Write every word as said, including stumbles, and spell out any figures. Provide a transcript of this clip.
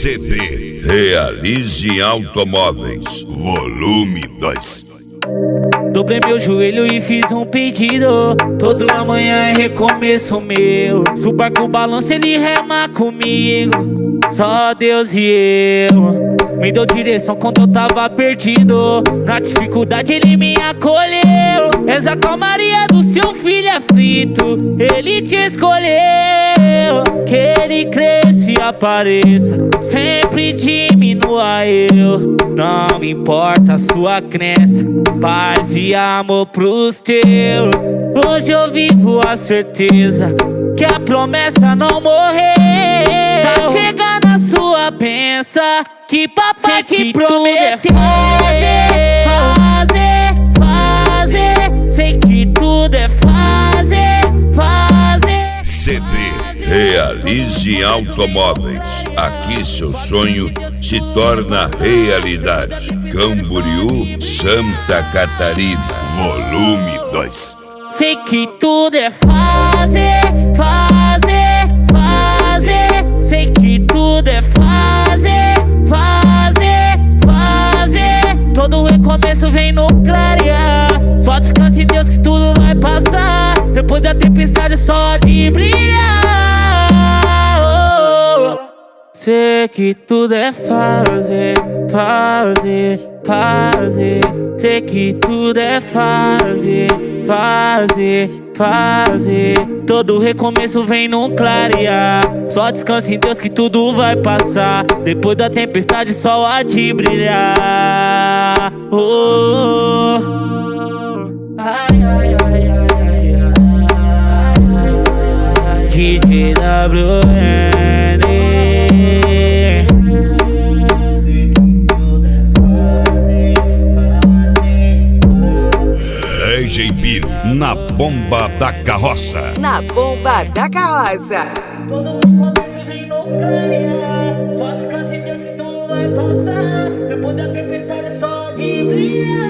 C D Realize Automóveis, volume dois. Dobrei meu joelho e fiz um pedido. Toda manhã é recomeço meu. Se o barco balança, ele rema comigo. Só Deus e eu. Me deu direção quando eu tava perdido. Na dificuldade ele me acolheu. És a calmaria do seu filho aflito. Ele te escolheu. Que ele cresça e apareça, sempre diminua eu. Não importa a sua crença, paz e amor pros teus. Hoje eu vivo a certeza que a promessa não morreu. Tá chegando a sua bênção, que papai te prometeu. Fazer, fazer, fazer. Sei que tudo é fazer, fazer. C D Realize Automóveis. Aqui seu sonho se torna realidade. Camboriú, Santa Catarina, volume dois. Sei que tudo é fazer, fazer, fazer. Sei que tudo é fazer, fazer, fazer. Todo recomeço vem no clarear. Só descanse em Deus que tudo vai passar. Depois da tempestade só de brilhar. Sei que tudo é fazer, fazer, fazer. Sei que tudo é fazer, fazer, fazer. Todo recomeço vem num clarear. Só descansa em Deus que tudo vai passar. Depois da tempestade só há de brilhar. Oh, oh, oh. Ai, ai, ai, ai, ai, ai. D J W N D J Biro, na bomba da carroça. Na bomba da carroça. Todo recomeço vem no clarear. Só descansa em Deus que tudo vai passar. Depois da tempestade só de brilhar.